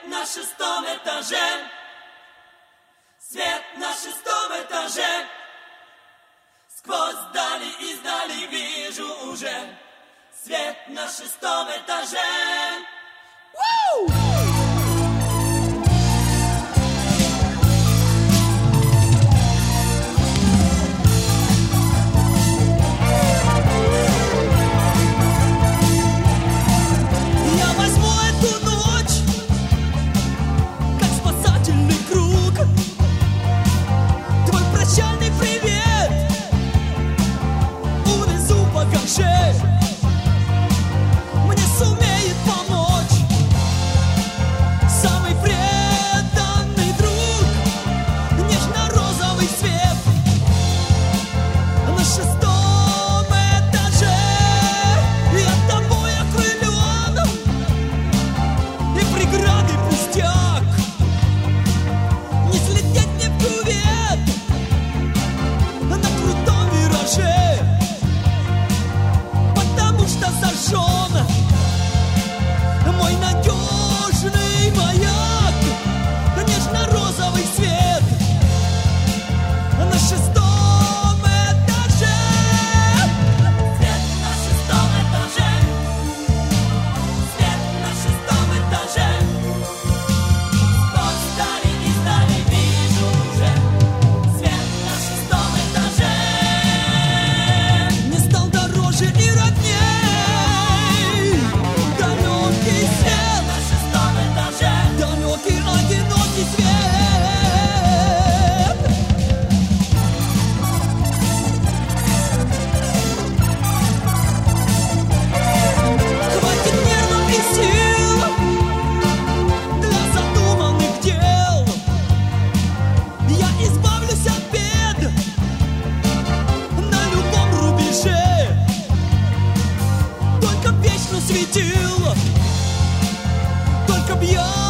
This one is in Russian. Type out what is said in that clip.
на шестом этаже. Свет на шестом этаже. Сквозь дали издали вижу уже свет на шестом этаже. Я возьму эту ночь как спасательный круг. Твой прощальный привет увезу по горше. Мне сумеет помочь самый преданный друг. Нежно-розовый свет на шестом этаже. Я тобой окрылен, и преграды пустяк. Не слететь мне в кювет на крутом вираже, потому что зажжен мой надежный маяк. Нежно-розовый свет на шестом этаже. Свет на шестом этаже. Свет на шестом этаже. Сквозь дали издали вижу уже свет на шестом этаже. Не стал дороже и родней далекий свет, На шестом этаже. далекий одинокий свет. Хватит нервов и сил для задуманных дел. Я избавлюсь от бед на любом рубеже. Только б вечно светил, только б я